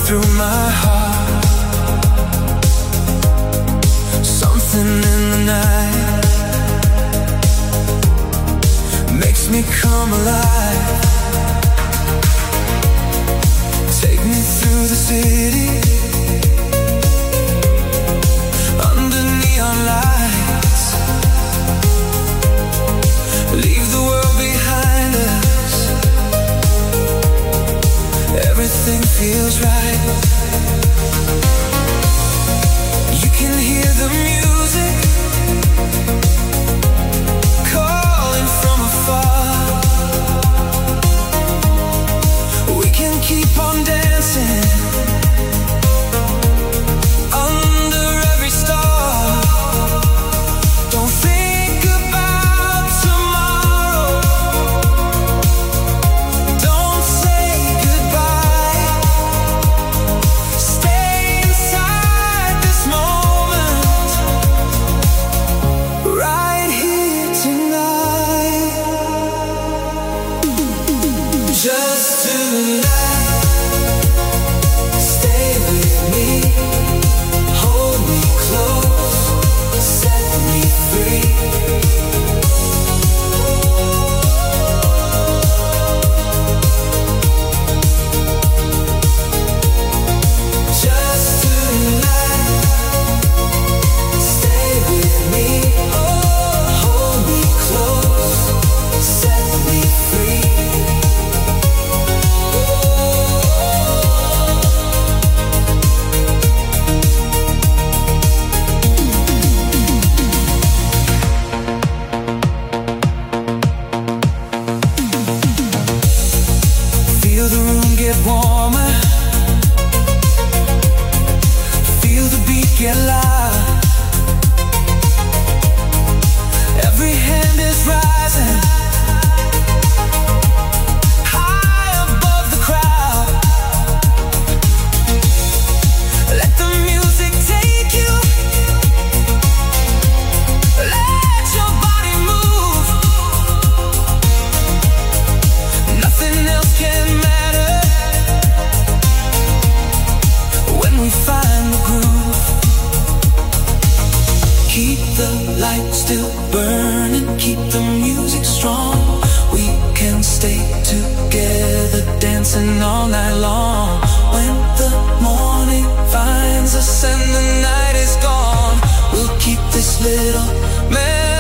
through my heart. Something in the night makes me come alive. Take me through the city, under neon lights. Leave the world behind us. Everything feels right. You can hear the music calling from afar. We can keep on dancing under every star. Don't think about tomorrow. Don't say goodbye. Stay inside this moment, right here tonight. Just tonight, stay with me, hold me close, set me free. Just tonight, stay with me, hold me close, set me free. Feel the room get warmer, feel the beat get loud. Every hand is rising, high above the crowd. Let the music take you, let your body move. Nothing else can matter when we find the groove. Keep the light still burning, keep the music strong. We can stay together, dancing all night long. When the morning finds us and the night is gone, we'll keep this little melody